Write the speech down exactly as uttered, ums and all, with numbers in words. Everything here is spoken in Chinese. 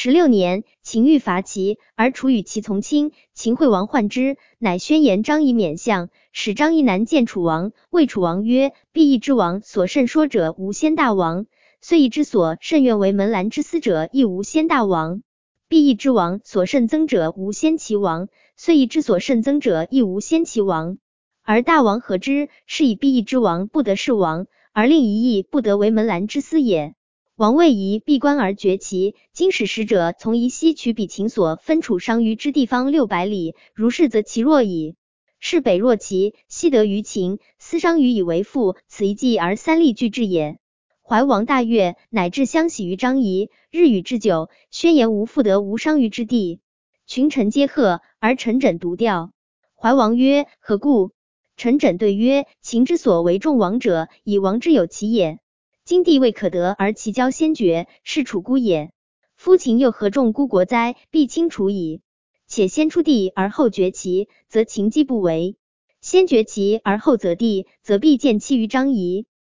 十六年，秦欲伐齐，而楚与其从亲。秦惠王患之，乃宣言张仪免相，使张仪南见楚王。谓楚王曰：必邑之王所甚说者，无先大王；遂邑之所甚愿为门兰之司者，亦无先大王。必邑之王所甚增者，无先齐王；遂邑之所甚增者，亦无先齐王。而大王何之？是以必邑之王不得是王，而令一邑不得为门兰之司也。王位夷闭关而绝齐，今使使者从夷西取比秦所分楚商於之地方六百里，如是则其弱矣。是北若齐，西得于秦，思商於以为父，此一计而三利俱至也。怀王大悦，乃至相喜于张仪，日与之久，宣言无复得无商於之地。群臣皆贺，而陈轸独调。怀王曰：何故？陈轸对曰：秦之所为众王者，以王之有其也。今地未可得，而其交先绝，是楚孤也。夫秦又何众孤国哉？必轻楚矣。且先出地而后绝齐，则秦既不为；先绝齐而后择地，则必见欺于张仪。